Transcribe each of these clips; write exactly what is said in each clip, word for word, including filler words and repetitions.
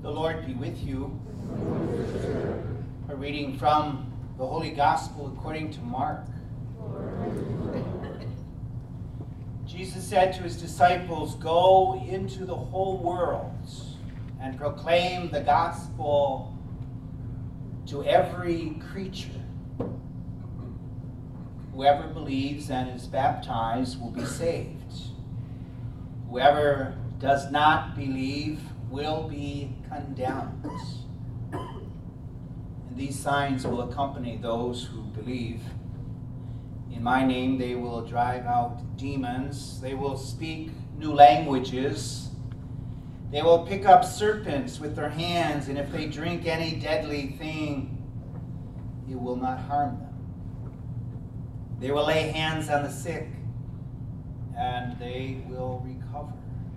The Lord be with you. A reading from the Holy Gospel according to Mark. Jesus said to his disciples, "Go into the whole world and proclaim the gospel to every creature. Whoever believes and is baptized will be saved. Whoever does not believe will be condemned. And these signs will accompany those who believe. In my name they will drive out demons. They will speak new languages. They will pick up serpents with their hands, and if they drink any deadly thing, it will not harm them. They will lay hands on the sick, and they will recover."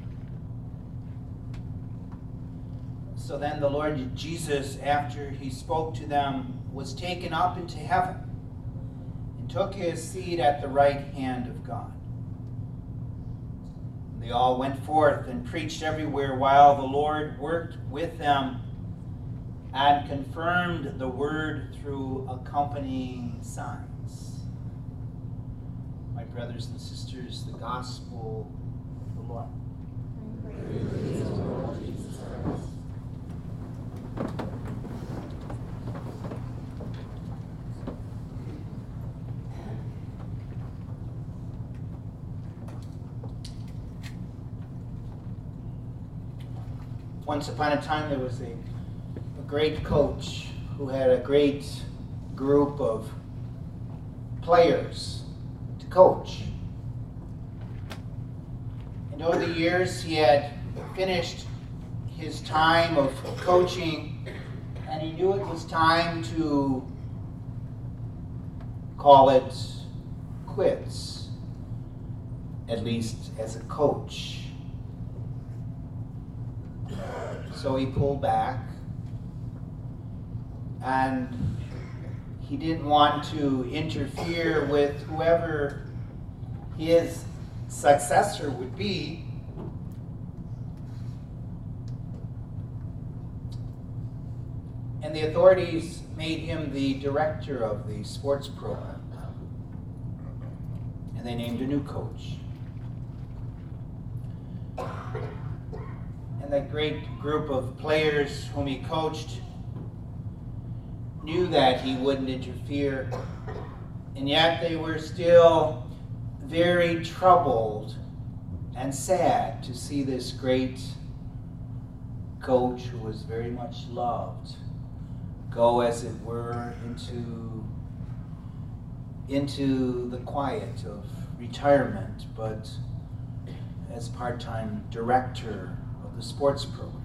So then the Lord Jesus, after he spoke to them, was taken up into heaven and took his seat at the right hand of God. They all went forth and preached everywhere while the Lord worked with them and confirmed the word through accompanying signs. My brothers and sisters, the gospel of the Lord. Praise the Lord Jesus Christ. Once upon a time, there was a, a great coach who had a great group of players to coach. And over the years, he had finished his time of coaching, and he knew it was time to call it quits, at least as a coach. So he pulled back, and he didn't want to interfere with whoever his successor would be. And the authorities made him the director of the sports program. And they named a new coach. And that great group of players whom he coached knew that he wouldn't interfere. And yet they were still very troubled and sad to see this great coach, who was very much loved, go, as it were, into, into the quiet of retirement, but as part-time director of the sports program.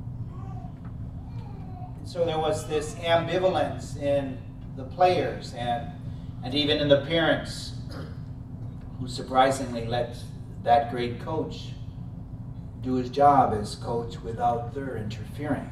And so there was this ambivalence in the players and, and even in the parents, who surprisingly let that great coach do his job as coach without their interfering.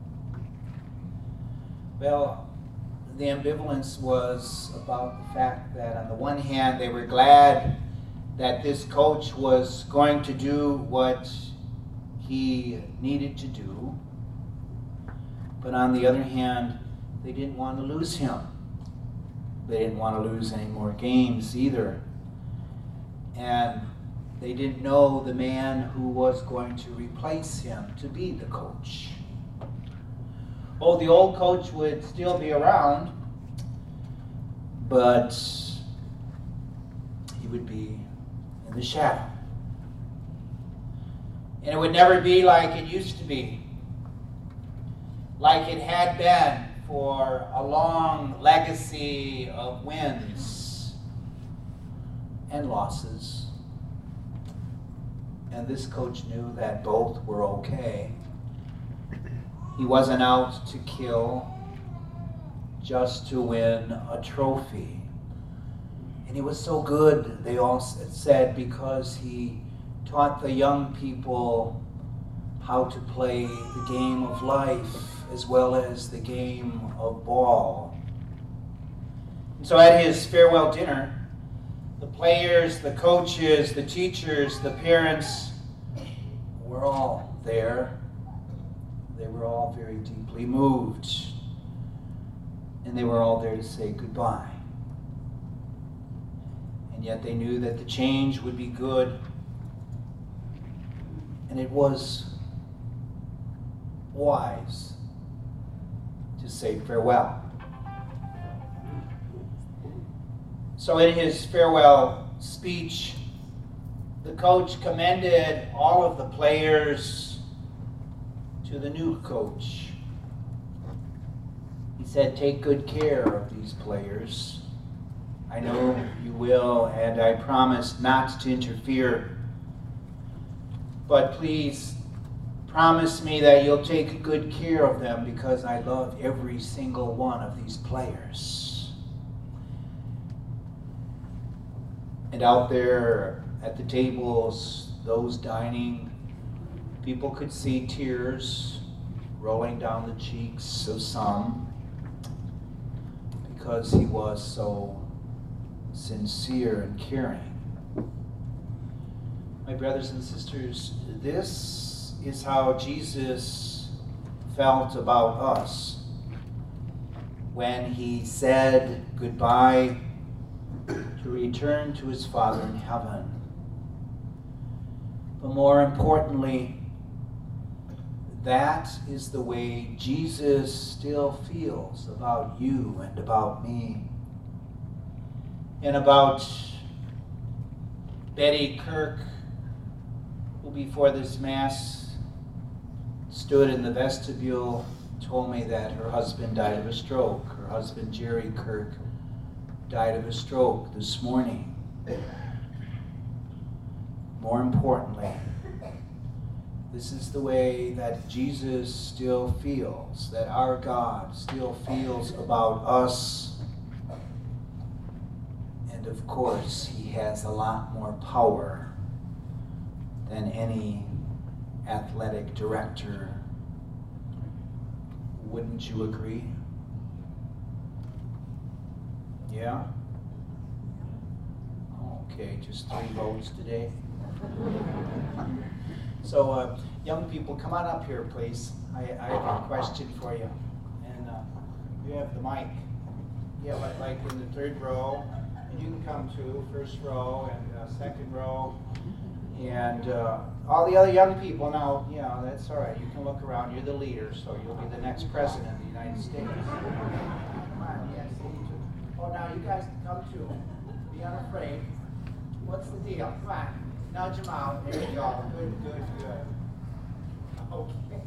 Well, the ambivalence was about the fact that on the one hand, they were glad that this coach was going to do what he needed to do, but on the other hand, they didn't want to lose him. They didn't want to lose any more games either. And they didn't know the man who was going to replace him to be the coach. Oh, the old coach would still be around, but he would be in the shadow. And it would never be like it used to be, like it had been for a long legacy of wins and losses. And this coach knew that both were okay. He wasn't out to kill, just to win a trophy. And he was so good, they all said, because he taught the young people how to play the game of life as well as the game of ball. And so at his farewell dinner, the players, the coaches, the teachers, the parents were all there. They were all very deeply moved, and they were all there to say goodbye. And yet they knew that the change would be good, and it was wise to say farewell. So in his farewell speech, the coach commended all of the players to the new coach. He said, "Take good care of these players. I know you will, and I promise not to interfere. But please promise me that you'll take good care of them, because I love every single one of these players." And out there at the tables, those dining, people could see tears rolling down the cheeks of some, because he was so sincere and caring. My brothers and sisters, this is how Jesus felt about us when he said goodbye to return to his Father in heaven. But more importantly, that is the way Jesus still feels about you and about me, and about Betty Kirk, who before this Mass stood in the vestibule, told me that her husband died of a stroke. Her husband, Jerry Kirk, died of a stroke this morning. More importantly, this is the way that Jesus still feels, that our God still feels about us. And of course, he has a lot more power than any athletic director. Wouldn't you agree? Yeah? Okay, just three votes today. So, uh, young people, come on up here, please. I, I have a question for you. And uh, you have the mic. Yeah, like, like in the third row. And you can come too, first row and uh, second row. And uh, all the other young people now, yeah, that's all right. You can look around. You're the leader, so you'll be the next president of the United States. Come on, yes, you too. Oh, now you guys can come too. Be unafraid. What's the deal? Come on. Nudge them out. There you go. Good, good, good. Okay.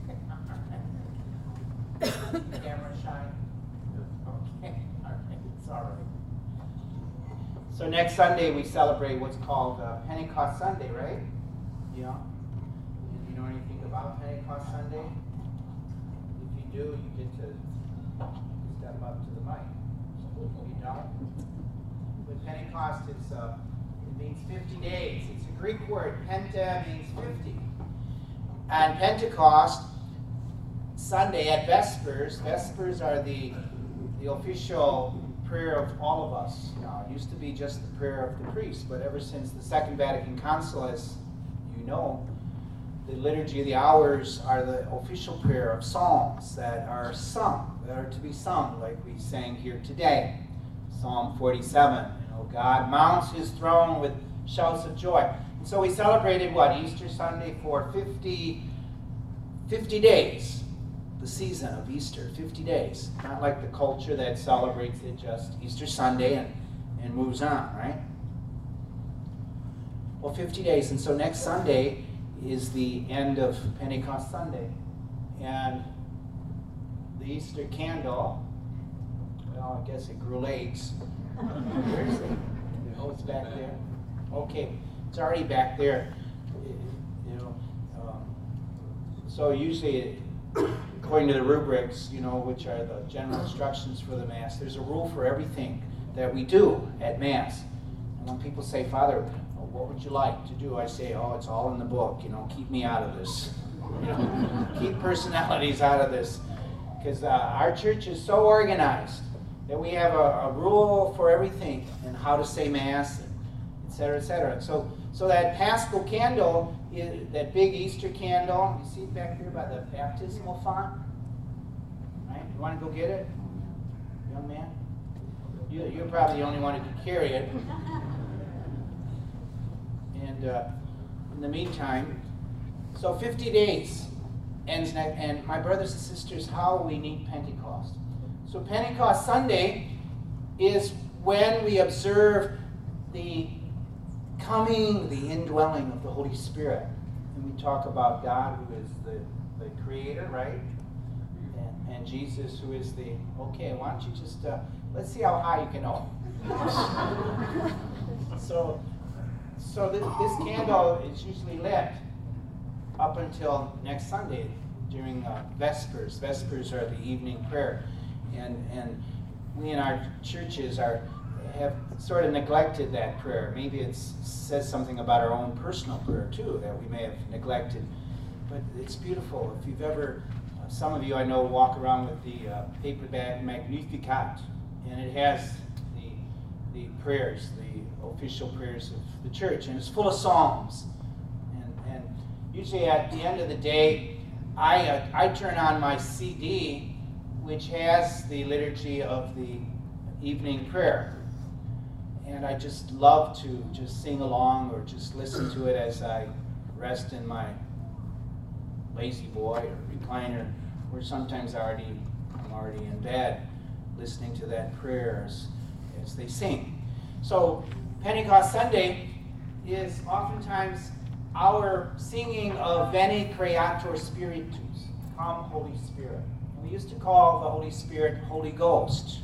The camera shine. Okay. All right. It's all right. So next Sunday we celebrate what's called uh, Pentecost Sunday, right? Yeah. Do you know anything about Pentecost Sunday? If you do, you get to step up to the mic. If you don't, but Pentecost is uh, it means fifty days. It's a Greek word. Penta means fifty. And Pentecost Sunday at Vespers. Vespers are the the official prayer of all of us. Now, it used to be just the prayer of the priests, but ever since the Second Vatican Council, as you know, the Liturgy of the Hours are the official prayer of psalms that are sung, that are to be sung, like we sang here today. Psalm forty-seven, you know, God mounts his throne with shouts of joy. And so we celebrated, what, Easter Sunday for fifty, fifty days. The season of Easter, fifty days. Not like the culture that celebrates it just Easter Sunday and, and moves on, right? Well, fifty days. And so next Sunday is the end of Pentecost Sunday. And the Easter candle, well, I guess it grew legs. Where is it? Oh, it's back there. Okay, it's already back there. You know, um, so usually it, according to the rubrics, you know, which are the general instructions for the Mass, there's a rule for everything that we do at Mass. And when people say, Father, what would you like to do? I say, oh, it's all in the book. You know, keep me out of this. You know, keep personalities out of this. Because uh, our church is so organized that we have a, a rule for everything and how to say Mass, and et cetera, et cetera. And so, So that Paschal candle, is, that big Easter candle, you see it back here by the baptismal font? Right? You want to go get it? Young man? You, you're probably the only one who can carry it. And uh, in the meantime, so fifty days ends next, and my brothers and sisters, how we need Pentecost. So Pentecost Sunday is when we observe the coming, the indwelling of the Holy Spirit. And we talk about God, who is the, the creator, right? And, and Jesus, who is the, okay, why don't you just, uh, let's see how high you can know. so so this, this candle is usually lit up until next Sunday during uh, Vespers. Vespers are the evening prayer. And, and we in our churches are have sort of neglected that prayer. Maybe it says something about our own personal prayer too that we may have neglected. But it's beautiful. If you've ever, uh, some of you I know walk around with the uh, paperback Magnificat, and it has the the prayers, the official prayers of the church, and it's full of psalms. And, and usually at the end of the day, I uh, I turn on my C D, which has the liturgy of the evening prayer. And I just love to just sing along or just listen to it as I rest in my lazy boy or recliner, or sometimes I already, I'm already in bed listening to that prayer as, as they sing. So Pentecost Sunday is oftentimes our singing of Veni Creator Spiritus, Come Holy Spirit. And we used to call the Holy Spirit Holy Ghost.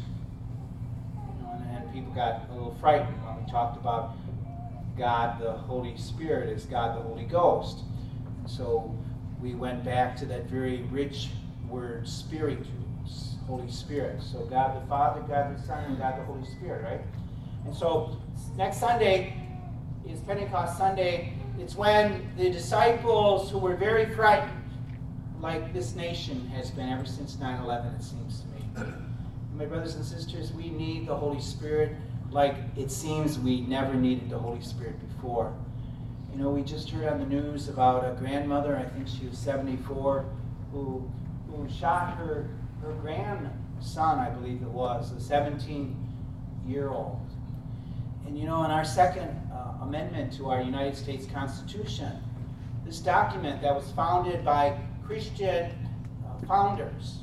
People got a little frightened when we talked about God the Holy Spirit as God the Holy Ghost. So we went back to that very rich word, Spiritus, Holy Spirit. So God the Father, God the Son, and God the Holy Spirit, right? And so next Sunday is Pentecost Sunday. It's when the disciples who were very frightened, like this nation has been ever since nine eleven, it seems to me. My brothers and sisters, we need the Holy Spirit like it seems we never needed the Holy Spirit before. You know, we just heard on the news about a grandmother, I think she was seventy-four, who who shot her, her grandson, I believe it was, a seventeen-year-old. And you know, in our second uh, amendment to our United States Constitution, this document that was founded by Christian uh, founders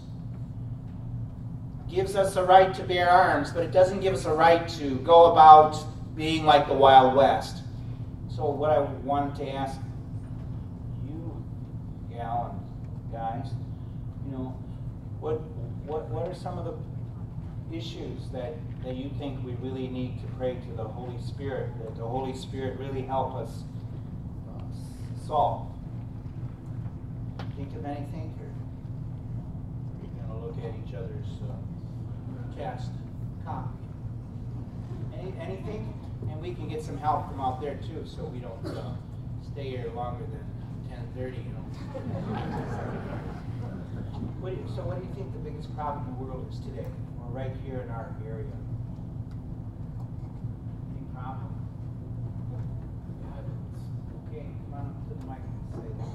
gives us a right to bear arms, but it doesn't give us a right to go about being like the Wild West. So what I wanted to ask you, gal and guys, you know, what what what are some of the issues that, that you think we really need to pray to the Holy Spirit, that the Holy Spirit really help us uh, solve? Think of anything? Or you're going to look at each other's uh, chest, copy. Any, anything? And we can get some help from out there too, so we don't uh, stay here longer than ten thirty, you know. What do you, so what do you think the biggest problem in the world is today? We're right here in our area. Any problem? Okay, come on up to the mic and say that.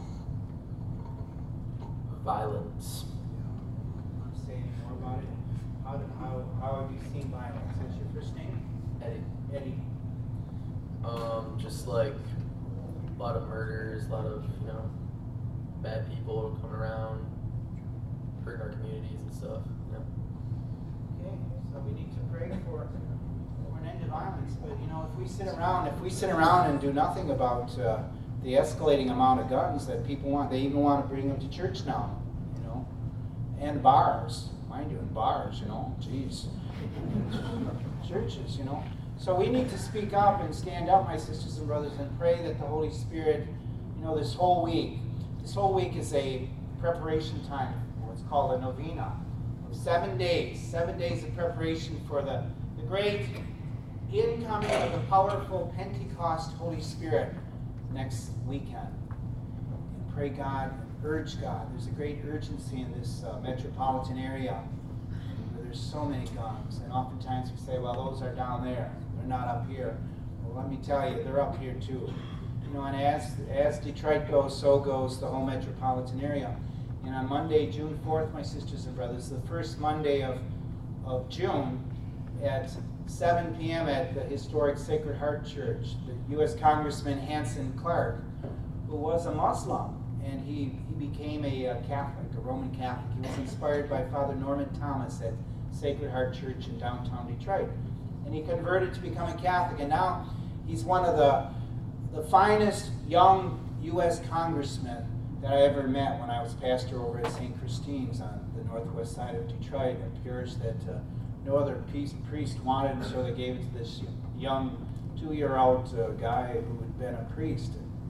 Violence. Want to say any more about it? How, do, how, how have you seen violence? What's your first name? Eddie. Eddie. Um, just like a lot of murders, a lot of, you know, bad people coming around, hurting our communities and stuff. You know? Okay, so we need to pray for, for an end to violence. But you know, if we sit around, if we sit around and do nothing about uh, the escalating amount of guns that people want, they even want to bring them to church now, you know, and bars. Mind you, in bars, you know, geez, churches, you know. So we need to speak up and stand up, my sisters and brothers, and pray that the Holy Spirit, you know, this whole week, this whole week is a preparation time, what's called a novena, of seven days, seven days of preparation for the, the great incoming of the powerful Pentecost Holy Spirit next weekend. And pray God, urge God. There's a great urgency in this uh, metropolitan area where there's so many guns, and oftentimes we say, well, those are down there. They're not up here. Well, let me tell you, they're up here too. You know, and as, as Detroit goes, so goes the whole metropolitan area. And on Monday, June fourth, my sisters and brothers, the first Monday of, of June, at seven p m at the historic Sacred Heart Church, the U S Congressman Hanson Clark, who was a Muslim, and he, he became a, a Catholic, a Roman Catholic. He was inspired by Father Norman Thomas at Sacred Heart Church in downtown Detroit. And he converted to become a Catholic, and now he's one of the, the finest young U S congressmen that I ever met when I was pastor over at Saint Christine's on the northwest side of Detroit, a parish that uh, no other priest, priest wanted, so they gave it to this young two-year-old uh, guy who had been a priest.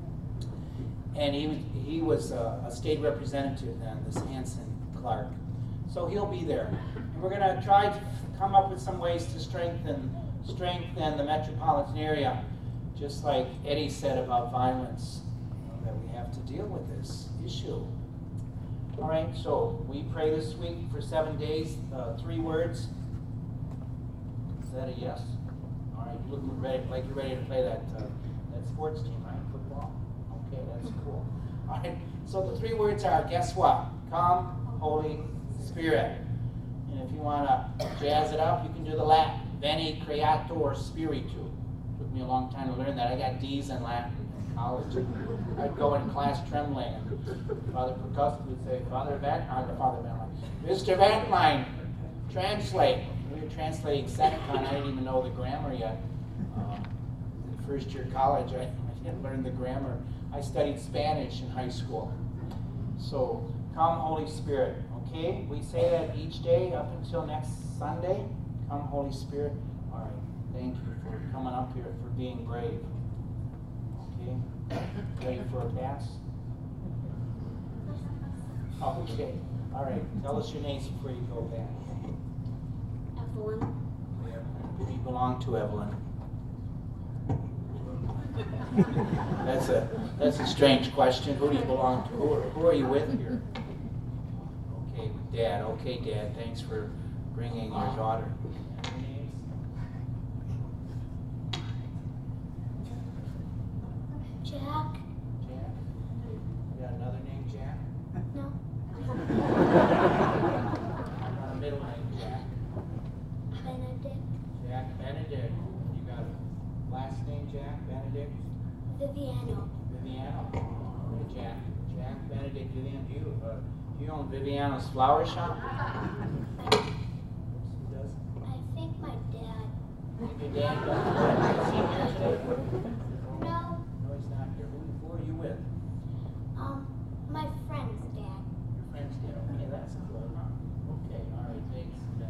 And he, he was uh, a state representative then, this Hanson Clark. So he'll be there. And we're going to try to come up with some ways to strengthen, strengthen the metropolitan area, just like Eddie said about violence, you know, that we have to deal with this issue. All right, so we pray this week for seven days, uh, three words. Is that a yes? All right, you look ready, like you're ready to play that, uh, that sports team, right? Football? Okay, that's cool. All right, so the three words are, guess what? Come, Holy Spirit. And if you want to jazz it up, you can do the Latin. Veni Creator Spiritu. Took me a long time to learn that. I got D's in Latin in college. I'd go in class trembling, and Father Percussion would say, Father Van, uh, Father Van Line, Mister Van Line, translate. We were translating Seneca, and I didn't even know the grammar yet. Uh, in first year college, I, I didn't learn the grammar. I studied Spanish in high school. So, come Holy Spirit, okay? We say that each day up until next Sunday. Come Holy Spirit. All right, thank you for coming up here, for being brave. Okay, ready for a pass? Okay, all right, tell us your names before you go back. Evelyn. Who do you belong to, Evelyn? That's a that's a strange question. Who do you belong to? Who are, who are you with here? Okay, Dad. Okay, Dad. Thanks for bringing your daughter. And your names? Jack. Jack. You got another name, Jack? No. How about a middle name, Jack? Benedict. Jack Benedict. You got a last name, Jack Benedict? Viviano. Viviano. Okay, Jack. Jack Benedict Viviano. Do you, uh, do you own Viviano's flower shop? I, Who does? I think my dad. Think your dad does? Is he here today? No. No, he's not here. Who, who are you with? Um, my friend's dad. Your friend's dad. Okay, that's cool, huh? Okay, all right, thanks. Ben.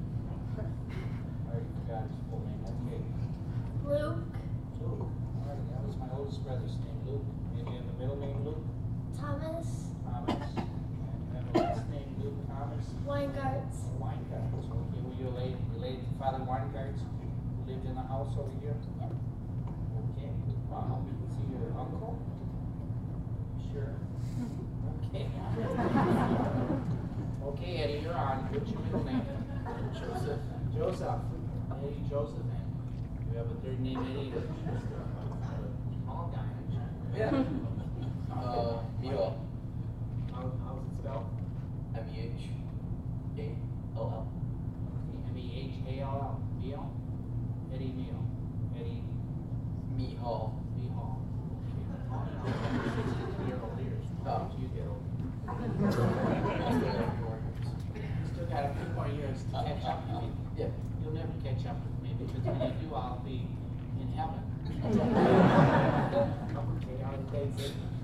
I already forgot his full name. Okay. Luke. Luke. All right, that was my oldest brother's name, Luke. Maybe you have a middle name, Luke? Thomas. Thomas. And you have a last name, Luke Thomas? Weingarts. Weingarts. Okay, were you related, related to Father Weingarts, who lived in the house over here? Yep. Okay. Wow. Is he your uncle? Sure. Okay. Okay, Eddie, you're on. What's your middle name? Joseph. Joseph. Eddie Joseph. And you have a third name, Eddie? Or just a tall guy? Yeah. Uh, Mio. How, how's it spelled? M E H A L L. M E H A L L. Mio? Eddie Mio. Eddie Mihal. Mihal. sixty-two-year-old ears. Oh. You get older. I still have four years. Still got a few more years to catch up with me. Yeah. You'll never catch up with me because when you do, I'll be in heaven. Okay, all right, thanks.